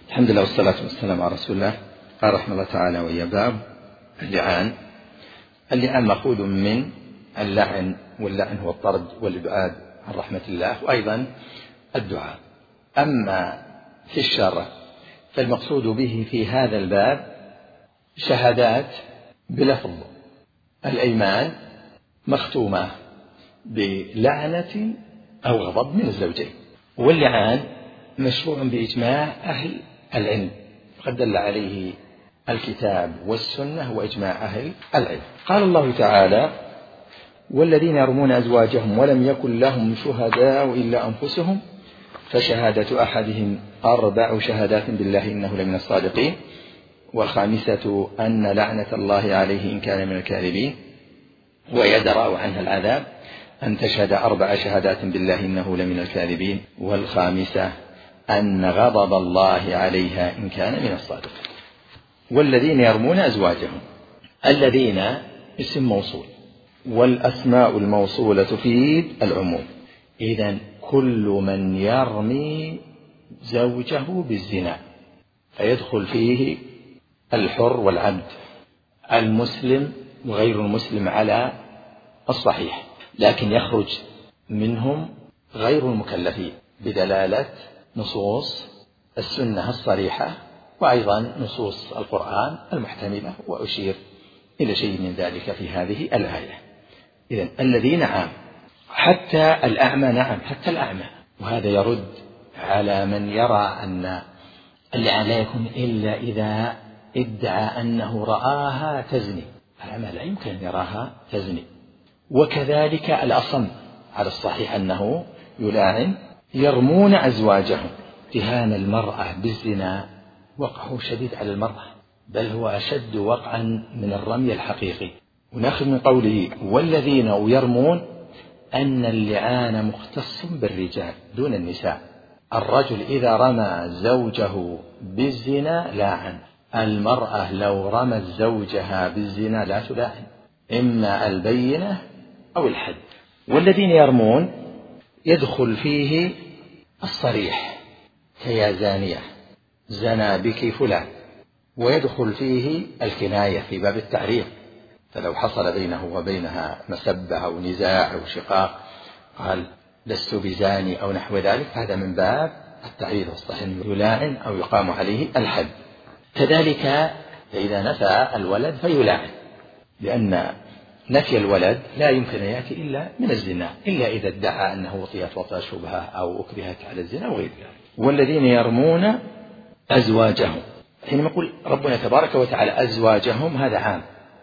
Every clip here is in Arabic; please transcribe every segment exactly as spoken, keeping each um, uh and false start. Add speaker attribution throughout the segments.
Speaker 1: الحمد لله والصلاة والسلام على رسول الله. قال رحمه الله تعالى: وهي باب اللعان. اللعان مأخوذ من اللعن، واللعن هو الطرد والإبعاد عن رحمة الله، وأيضا الدعاء. أما في الشرع فالمقصود به في هذا الباب شهادات بلفظ الأيمان مختومة بلعنة أو غضب من الزوجين. واللعان مشروع بإجماع أهل العلم، قد دل عليه الكتاب والسنة وإجماع أهل العلم. قال الله تعالى: والذين يرمون أزواجهم ولم يكن لهم شهداء إلا أنفسهم فشهادة أحدهم أربع شهادات بالله إنه لمن الصادقين، والخامسة أن لعنة الله عليه إن كان من الكاذبين، ويدرأ عنها العذاب أن تشهد أربع شهادات بالله إنه لمن الكاذبين، والخامسة أن غضب الله عليها إن كان من الصادقين. والذين يرمون أزواجهم، الذين اسم موصول، والأسماء الموصولة تفيد العموم. إذن كل من يرمي زوجه بالزنا فيدخل فيه الحر والعبد، المسلم وغير المسلم على الصحيح، لكن يخرج منهم غير المكلفين بدلالة نصوص السنة الصريحة وأيضا نصوص القرآن المحتملة، وأشير إلى شيء من ذلك في هذه الآية. إذن الذين عام، حتى الأعمى نعم، حتى الأعمى. وهذا يرد على من يرى أن اللعان لا يكون إلا إذا ادعى أنه رآها تزني. الأعمى لا يمكن أن يراها تزني. وكذلك الأصم على الصحيح أنه يلاعن. يرمون أزواجهم، اتهام المرأة بالزنا وقعه شديد على المرأة، بل هو أشد وقعا من الرمي الحقيقي. ونأخذ من قوله والذين يرمون أن اللعان مختص بالرجال دون النساء. الرجل إذا رمى زوجه بالزنا لاعن، المرأة لو رمت زوجها بالزنا لا تلاعن، إما البينة أو الحد. والذين يرمون يدخل فيه الصريح كيا زانية، زنا بك فلان، ويدخل فيه الكناية في باب التعريض، فلو حصل بينه وبينها مسبة أو نزاع أو شقاق قال لست بزاني أو نحو ذلك، هذا من باب التعريض، والصحيح يلاعن أو يقام عليه الحد. كذلك إذا نفى الولد فيلاعن، لأن نفي الولد لا يمكن أن يأتي إلا من الزنا، إلا إذا ادعى أنه وطيت وطأ شبهة أو أكرهت على الزنا وغير ذلك. والذين يرمون أزواجهم، حينما يقول ربنا تبارك وتعالى أزواجهم هذا عام،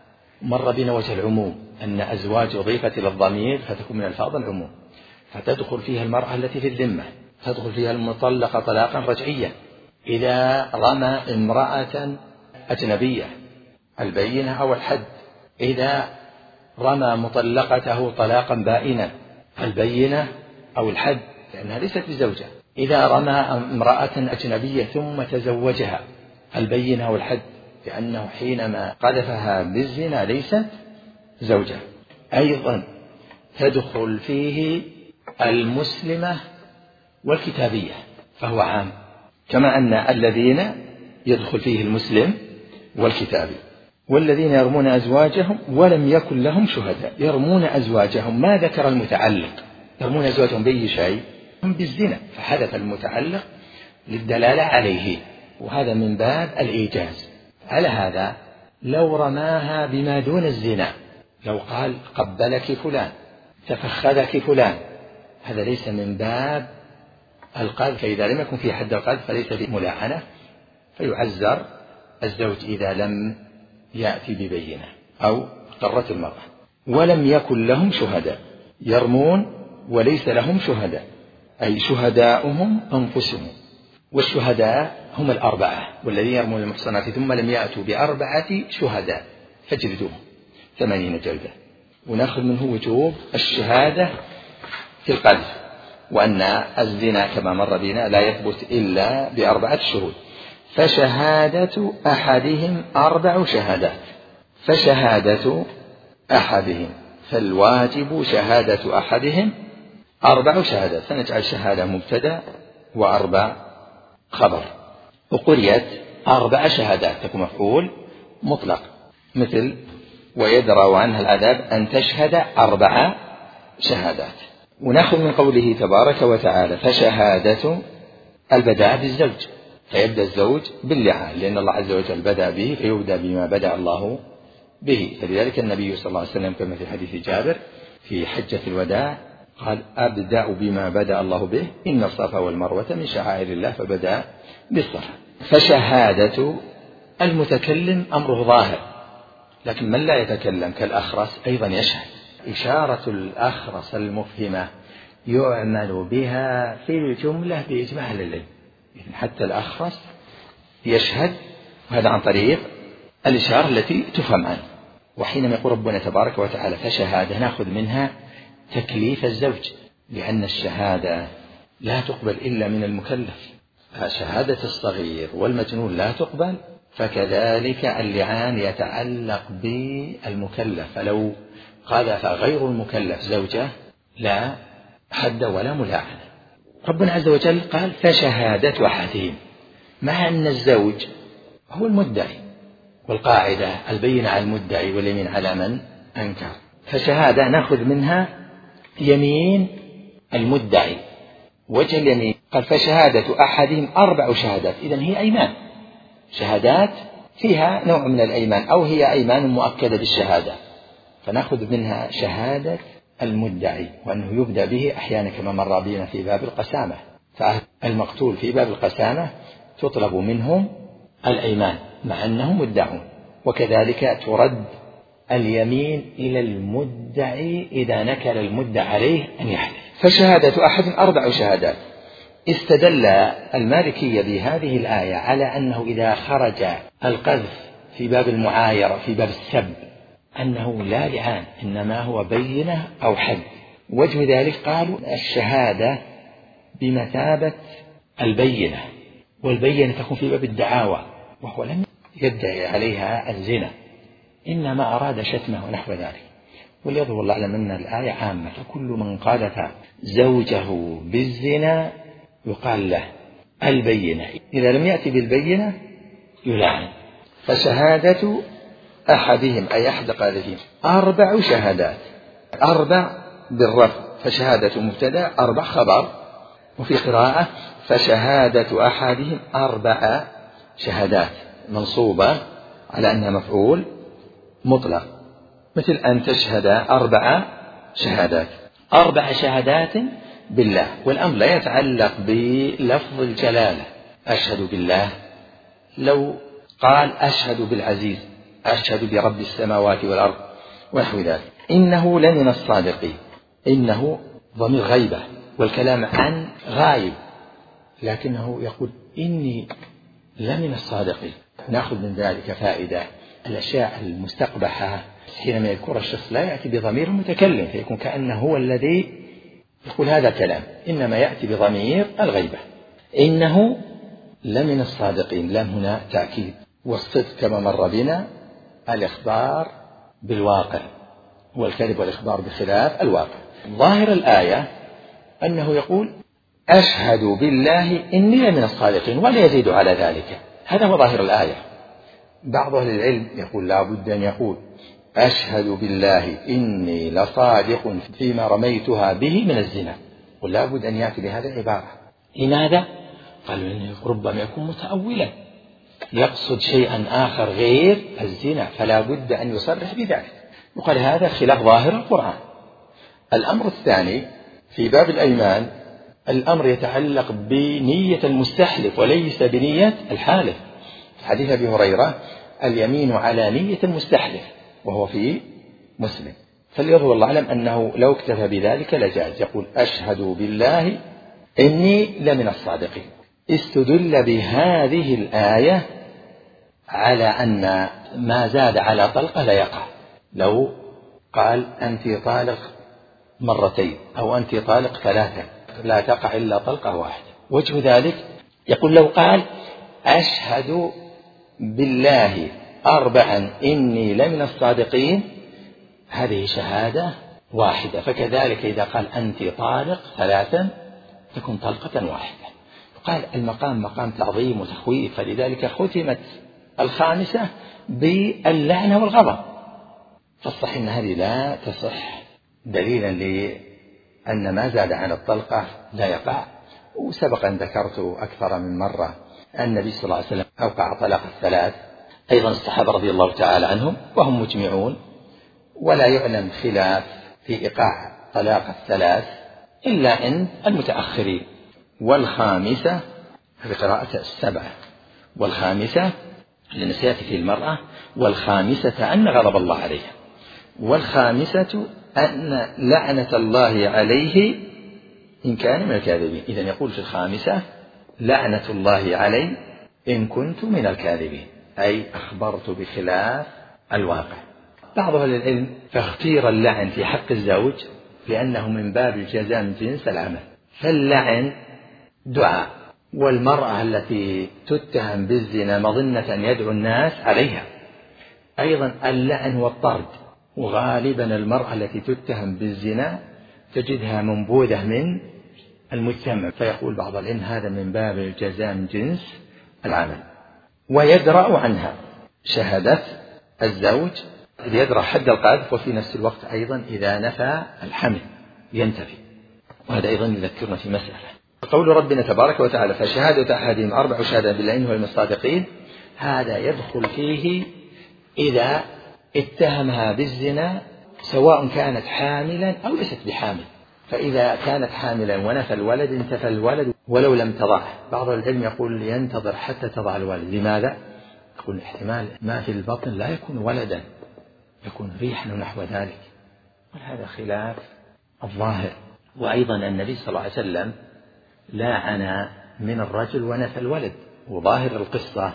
Speaker 1: مر بنا وجه العموم أن أزواج أضيفت إلى الضمير فتكون من ألفاظ العموم، فتدخل فيها المرأة التي في الذمة، تدخل فيها المطلقة طلاقا رجعيا. إذا رمى امرأة أجنبية البينة أو الحد، إذا رمى مطلقته طلاقا بائنا البينة أو الحد لأنها ليست بزوجة، إذا رمى امرأة أجنبية ثم تزوجها البينة أو الحد لأنه حينما قذفها بالزنا ليست زوجة. أيضا تدخل فيه المسلمة والكتابية فهو عام، كما أن الذين يدخل فيه المسلم والكتابي. والذين يرمون أزواجهم ولم يكن لهم شهداء، يرمون أزواجهم ما ذكر المتعلق، يرمون أزواجهم بأي شيء، هم بالزنا، فحدث المتعلق للدلالة عليه، وهذا من باب الإيجاز. على هذا لو رماها بما دون الزنا، لو قال قبلك فلان تفخذك فلان، هذا ليس من باب القذف، فإذا لم يكن في حد القذف فليس بملاعنة، فيعزر الزوج إذا لم يأتي ببينة أو اضطرت المرأة. ولم يكن لهم شهداء، يرمون وليس لهم شهداء، أي شهداؤهم أنفسهم، والشهداء هم الأربعة. والذين يرمون المحصنات ثم لم يأتوا بأربعة شهداء فاجلدوهم ثمانين جلدة. ونأخذ منه وجوب الشهادة في القذف، وأن الزنا كما مر بنا لا يثبت إلا بأربعة شهود. فشهادة أحدهم أربع شهادات، فشهادة أحدهم، فالواجب شهادة أحدهم أربع شهادات، فنجعل شهادة مبتدأ وأربع خبر. وقريت أربع شهادات تكون مفعول مطلق، مثل ويدرأ عنها العذاب أن تشهد أربع شهادات. ونأخذ من قوله تبارك وتعالى فشهادة البداء بالزوج، فيبدأ الزوج باللعان لأن الله عز وجل بدأ به فيبدأ بما بدأ الله به. فلذلك النبي صلى الله عليه وسلم كما في حديث جابر في حجة الوداع قال أبدأ بما بدأ الله به إن الصفا والمروة من شعائر الله، فبدأ بالصفا. فشهادة المتكلم أمره ظاهر، لكن من لا يتكلم كالأخرس أيضا يشهد. إشارة الأخرس المفهمة يعمل بها في الجملة بإجماع العلم، حتى الأخرس يشهد، وهذا عن طريق الإشارة التي تفهم عنه. وحينما يقول ربنا تبارك وتعالى فشهادة نأخذ منها تكليف الزوج، لأن الشهادة لا تقبل إلا من المكلف، فشهادة الصغير والمجنون لا تقبل، فكذلك اللعان يتعلق بالمكلف، فلو قذف غير المكلف زوجه لا حد ولا ملاعنة. ربنا عز وجل قال فشهادة أحدهم، مع أن الزوج هو المدعي، والقاعدة البينة على المدعي واليمين على من أنكر. فشهادة نأخذ منها يمين المدعي، وجه اليمين قال فشهادة أحدهم أربع شهادات، إذن هي أيمان، شهادات فيها نوع من الأيمان أو هي أيمان مؤكدة بالشهادة، فنأخذ منها شهادة المدعي، وأنه يبدأ به أحيانا كما مر بنا في باب القسامة، فالمقتول في باب القسامة تطلب منهم الأيمان مع أنهم مدعون، وكذلك ترد اليمين إلى المدعي إذا نكل المدعى عليه أن يحلف. فشهادة أحد أربع شهادات. استدل المالكية بهذه الآية على أنه إذا خرج القذف في باب المعايرة في باب السب أنه لا لعان، إنما هو بينة أو حد. وجه ذلك قالوا الشهادة بمثابة البينة، والبينة تكون في باب الدعاوى، وهو لم يدعي عليها الزنا، إنما أراد شتمه ونحو ذلك. وليظهر الله أعلم أن الآية عامة، فكل من قذف زوجه بالزنا يقال له البينة، إذا لم يأتي بالبينة يلعن. فشهادة أحدهم أي أحد قاذفين أربع شهادات، أربع بالرفع، فشهادة مبتدأ أربع خبر. وفي قراءة فشهادة أحدهم أربع شهادات منصوبة على أنها مفعول مطلق، مثل أن تشهد أربع شهادات، أربع شهادات بالله. والأمر لا يتعلق بلفظ الجلالة أشهد بالله، لو قال أشهد بالعزيز، أشهد برب السماوات والأرض ونحو ذلك. إنه لمن الصادقين، إنه ضمير غيبة والكلام عن غايب، لكنه يقول إني لمن الصادقين. نأخذ من ذلك فائدة، الأشياء المستقبحة حينما يذكر الشخص لا يأتي بضمير متكلم فيكون كأنه هو الذي يقول هذا كلام، إنما يأتي بضمير الغيبة. إنه لمن الصادقين، لم هنا تأكيد، والصدق كما مر بنا الإخبار بالواقع، والكذب والإخبار بخلاف الواقع. ظاهر الآية أنه يقول أشهد بالله إني لمن الصادقين ولا يزيد على ذلك، هذا هو ظاهر الآية. بعض أهل العلم يقول لا بد أن يقول أشهد بالله إني لصادق فيما رميتها به من الزنا، ولا بد أن يأتي بهذه العبارة. لماذا؟ قالوا إنه ربما يكون متأولا يقصد شيئا آخر غير الزنا، فلا بد أن يصرح بذلك، وقال هذا خلاف ظاهر القرآن. الأمر الثاني في باب الأيمان، الأمر يتعلق بنية المستحلف وليس بنية الحالف. حديث أبي هريرة اليمين على نية المستحلف، وهو في مسلم. فليظهر الله أعلم أنه لو اكتفى بذلك لجاز، يقول أشهد بالله إني لمن الصادقين. استدل بهذه الآية على أن ما زاد على طلقة لا يقع، لو قال أنت طالق مرتين أو أنت طالق ثلاثة لا تقع إلا طلقة واحدة. وجه ذلك يقول لو قال أشهد بالله أربعا إني لمن الصادقين، هذه شهادة واحدة، فكذلك إذا قال أنت طالق ثلاثا تكون طلقة واحدة. قال المقام مقام تعظيم وتخويف، فلذلك ختمت الخامسة باللعنة والغضب. فالصحيح أن هذه لا تصح دليلا لأن ما زاد عن الطلقة لا يقع. وسبق أن ذكرت أكثر من مرة أن النبي صلى الله عليه وسلم أوقع طلاق الثلاث، أيضا الصحابة رضي الله تعالى عنهم وهم مجمعون، ولا يعلم خلاف في إيقاع طلاق الثلاث إلا عند المتأخرين. والخامسة في قراءة السبعة، والخامسة لأن سيأتي في المرأة، والخامسة أن غضب الله عليها، والخامسة أن لعنة الله عليه إن كان من الكاذبين. إذن يقول في الخامسة لعنة الله علي إن كنت من الكاذبين، أي أخبرت بخلاف الواقع. بعض أهل العلم فاختير اللعن في حق الزوج لأنه من باب الجزاء من جنس العمل، فاللعن دعاء، والمرأة التي تتهم بالزنا مظنة أن يدعو الناس عليها أيضا اللعن والطرد. وغالبا المرأة التي تتهم بالزنا تجدها منبوذة من المجتمع، فيقول بعض العلم هذا من باب الجزاء من جنس العمل. ويدرأ عنها شهادة الزوج، يدرأ حد القذف، وفي نفس الوقت أيضا إذا نفى الحمل ينتفي. وهذا أيضا يذكرنا في مسألة قول ربنا تبارك وتعالى فشهادة أحدهم أربع شهادة بالله إنه من الصادقين. هذا يدخل فيه إذا اتهمها بالزنا سواء كانت حاملا أو ليست بحامل، فإذا كانت حاملا ونفى الولد انتفى الولد ولو لم تضعه. بعض العلم يقول ينتظر حتى تضع الولد. لماذا؟ يقول احتمال ما في البطن لا يكون ولدا، يكون ريحا ونحو ذلك، وهذا خلاف الظاهر. وأيضا النبي صلى الله عليه وسلم لاعن من الرجل ونفى الولد، وظاهر القصة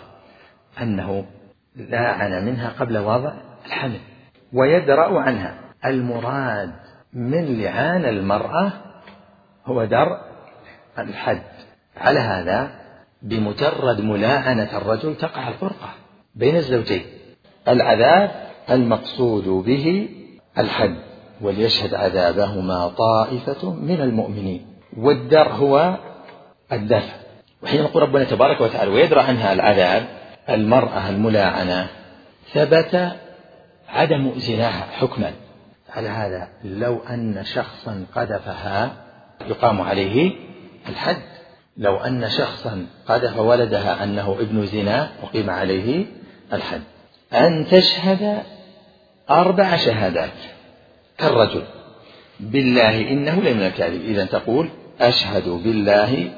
Speaker 1: أنه لاعن منها قبل وضع الحمل. ويدرأ عنها، المراد من لعان المرأة هو درء الحد. على هذا بمجرد ملاعنة الرجل تقع الفرقة بين الزوجين. العذاب المقصود به الحد، وليشهد عذابهما طائفة من المؤمنين. والدرء هو الدفع. وحين يقول ربنا تبارك وتعالى ويدرأ عنها العذاب المرأة الملاعنة، ثبت عدم زناها حكما. على هذا لو أن شخصا قذفها يقام عليه الحد، لو أن شخصا قذف ولدها أنه ابن زنا أقيم عليه الحد. أن تشهد أربع شهادات كالرجل بالله إنه لمن الكاذب، إذا تقول أشهد بالله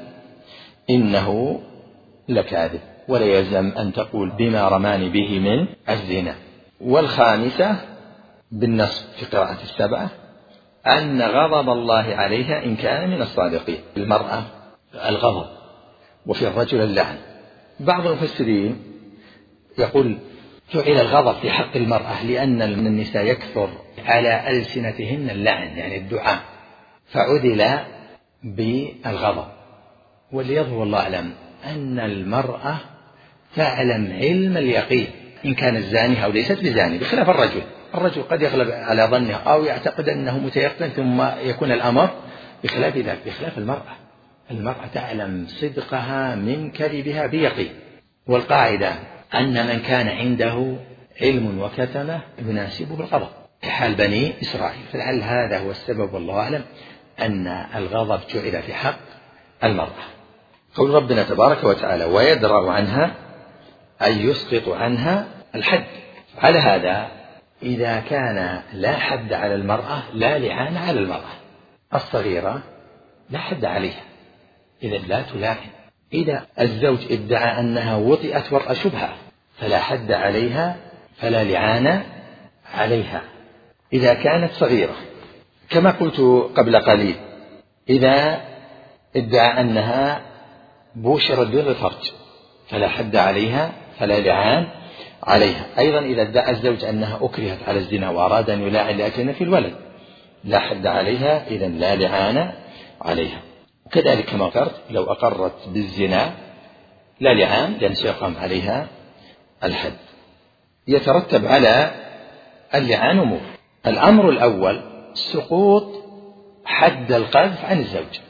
Speaker 1: إنه لكاذب، ولا يلزم أن تقول بما رماني به من الزنا. والخامسة بالنصب في قراءة السبعة أن غضب الله عليها إن كان من الصادقين. المرأة الغضب، وفي الرجل اللعن. بعض المفسرين يقول جعل الغضب في حق المرأة لأن النساء يكثر على ألسنتهن اللعن يعني الدعاء، فعدل بالغضب. واليظهر والله أعلم أن المرأة تعلم علم اليقين إن كان الزاني أو ليست بزاني، بخلاف الرجل. الرجل قد يغلب على ظنه أو يعتقد أنه متيقن ثم يكون الأمر بخلاف ذلك. بخلاف المرأة، المرأة تعلم صدقها من كذبها بيقين. والقاعدة أن من كان عنده علم وكتمه يناسبه الغضب كحال بني إسرائيل. فلعل هذا هو السبب والله أعلم أن الغضب جعل في حق المرأة. قول ربنا تبارك وتعالى ويدرأ عنها أي يسقط عنها الحد. على هذا إذا كان لا حد على المرأة لا لعان على المرأة الصغيرة لا حد عليها، إذا لا تلاعن. إذا الزوج ادعى أنها وطئت ورأى شبهة فلا حد عليها فلا لعان عليها إذا كانت صغيرة. كما قلت قبل قليل إذا ادعى أنها بوشرت دون الفرج فلا حد عليها فلا لعان عليها. أيضا إذا ادعى الزوج أنها أكرهت على الزنا وأراد أن يلاعن لأكل في الولد لا حد عليها، إذا لا لعان عليها. وكذلك كما ذكرت لو أقرت بالزنا لا لعان لأن سيقام عليها الحد. يترتب على اللعان أمور. الأمر الأول سقوط حد القذف عن الزوج،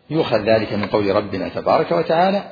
Speaker 1: يؤخذ ذلك من قول ربنا تبارك وتعالى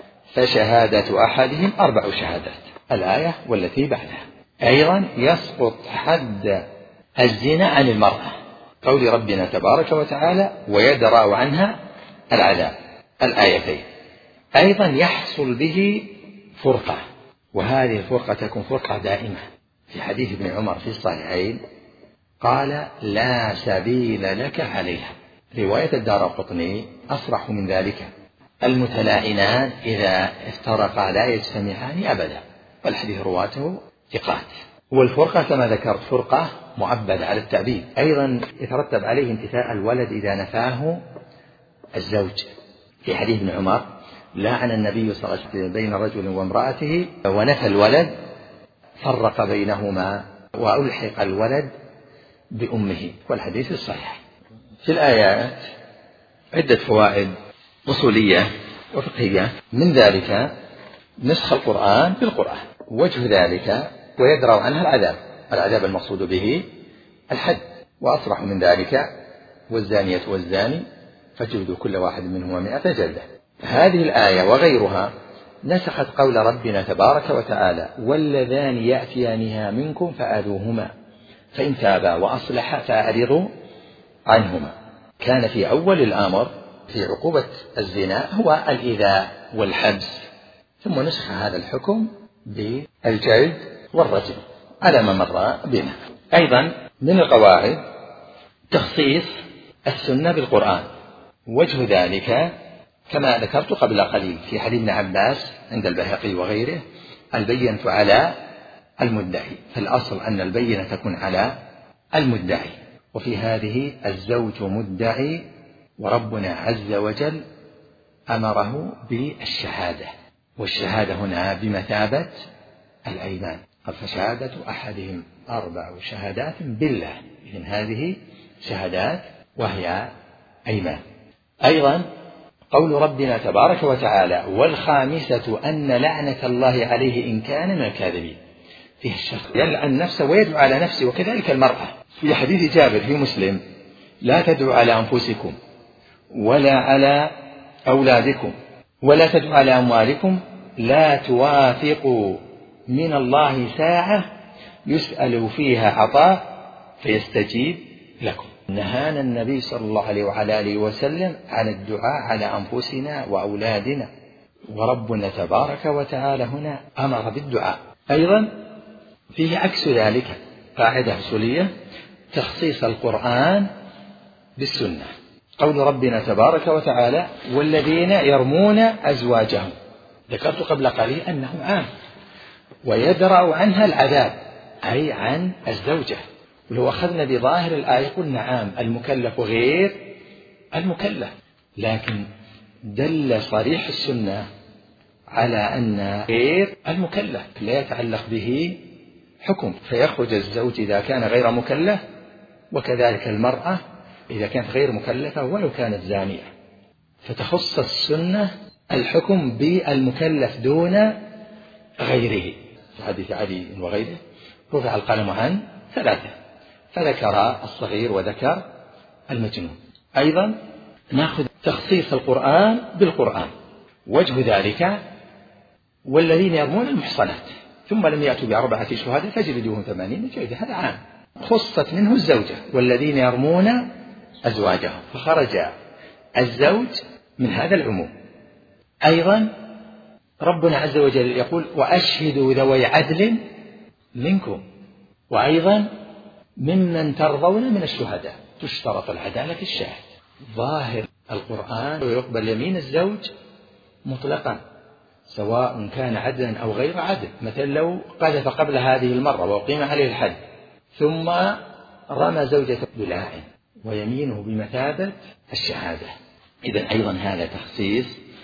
Speaker 1: فشهادة أحدهم أربع شهادات، الآية والتي بعدها. أيضا يسقط حد الزنا عن المرأة، قول ربنا تبارك وتعالى ويدرأ عنها العذاب، الآيتين. أيضا يحصل به فرقة، وهذه الفرقة تكون فرقة دائمة. في حديث ابن عمر في الصحيحين قال لا سبيل لك عليها. رواية الدارقطني أصرح من ذلك، المتلاعنان إذا افترقا لا يجتمعان أبدا، والحديث رواته ثقات. والفرقة كما ذكرت فرقة معبدة على التعبيد. أيضا يترتب عليه انتفاء الولد إذا نفاه الزوج. في حديث ابن عمر لعن النبي صلى الله عليه وسلم بين رجل وامرأته ونفى الولد، فرق بينهما وألحق الولد بأمه، والحديث الصحيح. في الآيات عدة فوائد أصولية وفقهية، من ذلك نسخ القرآن بالقرآن، وجه ذلك ويدرأ عنها العذاب، العذاب المقصود به الحد، وأصرح من ذلك والزانية والزاني فاجلدوا كل واحد منهما مئة جلدة. هذه الآية وغيرها نسخت قول ربنا تبارك وتعالى واللذان يأتيانها منكم فآذوهما فإن تابا وأصلحا فأعرضوا عنهما. كان في أول الأمر في عقوبة الزنا هو الإيذاء والحبس، ثم نسخ هذا الحكم بالجلد والرجم على ما مر بنا. أيضا من القواعد تخصيص السنة بالقرآن، وجه ذلك كما ذكرت قبل قليل في حديث ابن عباس عند البيهقي وغيره البينة على المدعي، فالأصل أن البينة تكون على المدعي، وفي هذه الزوج مدعي وربنا عز وجل أمره بالشهادة، والشهادة هنا بمثابة الأيمان، فشهادة أحدهم أربع شهادات بالله، إذن هذه شهادات وهي أيمان. أيضا قول ربنا تبارك وتعالى والخامسة أن لعنة الله عليه إن كان من الكاذبين، فيه الشخص يلعن نفسه ويدعو على نفسه، وكذلك المرأة. في حديث جابر في مسلم لا تدعوا على أنفسكم ولا على أولادكم ولا تدعوا على أموالكم لا توافقوا من الله ساعة يسأل فيها عطاء فيستجيب لكم. نهانا النبي صلى الله عليه وعلى آله وسلم عن الدعاء على أنفسنا وأولادنا، وربنا تبارك وتعالى هنا أمر بالدعاء. أيضا فيه عكس ذلك، قاعدة أصولية تخصيص القرآن بالسنة، قول ربنا تبارك وتعالى والذين يرمون أزواجهم، ذكرت قبل قليل أنه عام، ويدرأ عنها العذاب أي عن الزوجة. ولو أخذنا بظاهر الآية قلنا عام المكلف غير المكلف، لكن دل صريح السنة على أن غير المكلف لا يتعلق به حكم، فيخرج الزوج إذا كان غير مكلف، وكذلك المرأة إذا كانت غير مكلفة ولو كانت زانية، فتخص السنة الحكم بالمكلف دون غيره. في حديث علي وغيره رفع القلم عن ثلاثة، فذكر الصغير وذكر المجنون. أيضا نأخذ تخصيص القرآن بالقرآن، وجه ذلك والذين يرمون المحصنات ثم لم يأتوا بأربعة شهداء فاجلدوهم ثمانين جلدة، هذا عام، خصت منه الزوجة والذين يرمون أزواجهم، فخرج الزوج من هذا العموم. أيضا ربنا عز وجل يقول وأشهدوا ذوي عدل منكم، وأيضا ممن ترضون من الشهداء، تشترط العدالة في الشاهد. ظاهر القرآن ويقبل يمين الزوج مطلقا سواء كان عدلا أو غير عدل، مثلا لو قذف قبل هذه المرة وأقيم عليه الحد ثم رمى زوجته بلاعن ويمينه بمثابة الشهادة. إذن أيضا هذا تخصيص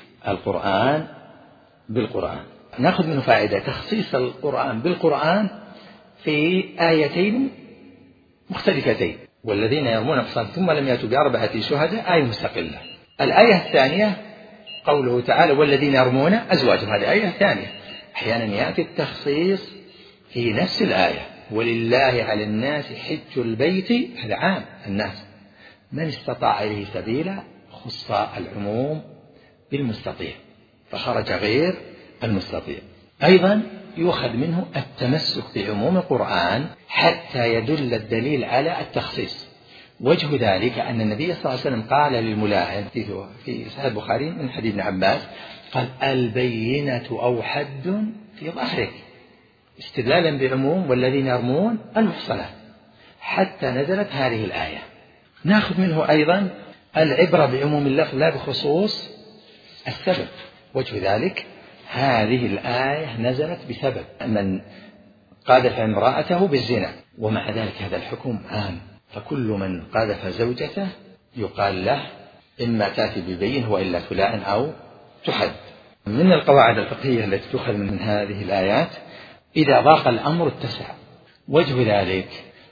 Speaker 1: القرآن بالقرآن. نأخذ منه فائدة تخصيص القرآن بالقرآن في آيتين مختلفتين، والذين يرمون المحصنات ثم لم يأتوا بأربعة شهداء آية مستقلة. الآية الثانية قوله تعالى والذين يرمون أزواجهم، هذه آية ثانية. أحيانا يأتي التخصيص في نفس الآية ولله على الناس حج البيت، هذا عام الناس، من استطاع إليه سبيلا خص العموم بالمستطيع فخرج غير المستطيع. أيضا يؤخذ منه التمسك بعموم القرآن حتى يدل الدليل على التخصيص. وجه ذلك أن النبي صلى الله عليه وسلم قال للملاعن في صحيح البخاري من حديث ابن عباس قال البينة أو حد في ظهرك، استدلالا بعموم والذين يرمون المحصنات، حتى نزلت هذه الآية. نأخذ منه أيضا العبرة بعموم اللفظ لا بخصوص السبب. وجه ذلك هذه الآية نزلت بسبب من قاذف امرأته بالزنا، ومع ذلك هذا الحكم عام، فكل من قاذف زوجته يقال له إما تأتي ببين وإلا تلاعن أو تحد. من القواعد الفقهية التي تؤخذ من هذه الآيات إذا ضاق الأمر اتسع. وجه ذلك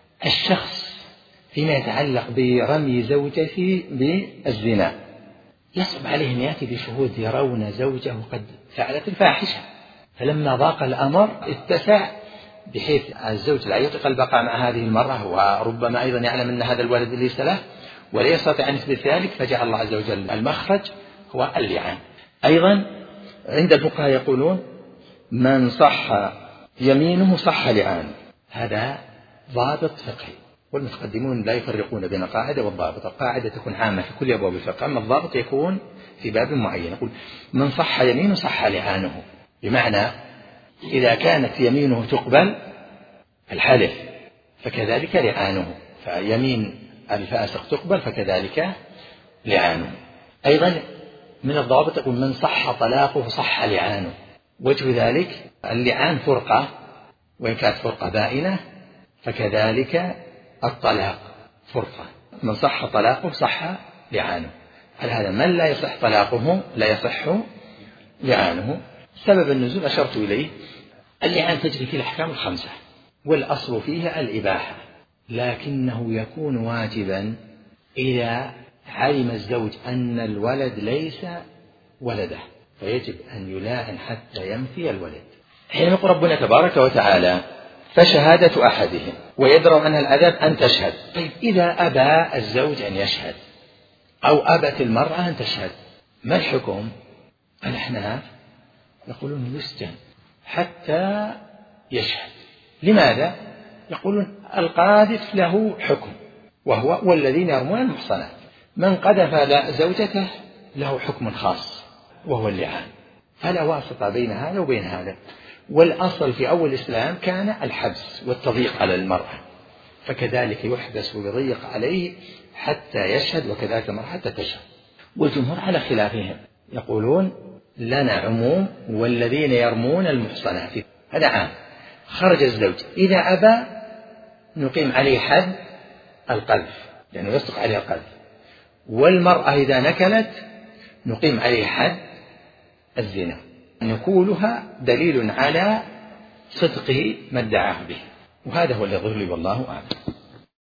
Speaker 1: الشخص فيما يتعلق برمي زوجته بالزنا يصعب عليه أن يأتي بشهود يرون زوجه قد فعلت الفاحشة، فلما ضاق الأمر اتسع بحيث الزوج لا يطيق البقاء مع هذه المرة، وربما أيضا يعلم أن هذا الولد ليس له ولا يستطيع أن يثبت ذلك، فجعل الله عز وجل المخرج هو اللعان. أيضا عند الفقهاء يقولون من صح يمينه صح لعانه، هذا ضابط فقهي، والمتقدمون لا يفرقون بين القاعدة والضابط. القاعدة تكون عامة في كل أبواب الفقه، أما الضابط يكون في باب معين. يقول من صح يمينه صح لعانه، بمعنى إذا كانت يمينه تقبل الحلف فكذلك لعانه، فيمين الفاسق تقبل فكذلك لعانه. أيضا من الضوابط يقول من صح طلاقه صح لعانه. وجه ذلك اللعان فرقة، وإن كانت فرقة بائنة فكذلك الطلاق فرقة. من صح طلاقه صح لعانه، على هذا من لا يصح طلاقه لا يصح لعانه. سبب النزول أشرت إليه، اللعان تجري فيه الأحكام الخمسة والأصل فيها الإباحة، لكنه يكون واجبا إذا علم الزوج أن الولد ليس ولده، فيجب أن يلاعن حتى ينفي الولد. حين يقول ربنا تبارك وتعالى فشهادة أحدهم ويدرأ عنها العذاب أن تشهد. طيب إذا أبى الزوج أن يشهد أو أبت المرأة أن تشهد، ما الحكم؟ الأحناف يقولون يسجن حتى يشهد. لماذا؟ يقولون القاذف له حكم، وهو والذين يرمون المحصنات. من قذف زوجته له حكم خاص وهو اللعان، فلا واسطة بين هذا وبين هذا. والأصل في أول الإسلام كان الحبس والتضييق على المرأة، فكذلك يحبس ويضيق عليه حتى يشهد، وكذلك المرأة حتى تشهد. والجمهور على خلافهم يقولون لنا عموم والذين يرمون المحصنات، هذا عام. خرج الزوج إذا أبى نقيم عليه حد القذف لأنه يصدق عليه القذف، والمرأة إذا نكلت نقيم عليه حد الزنا. نقولها دليل على صدق ما ادعاه به، وهذا هو اللي يظهر لي والله أعلم.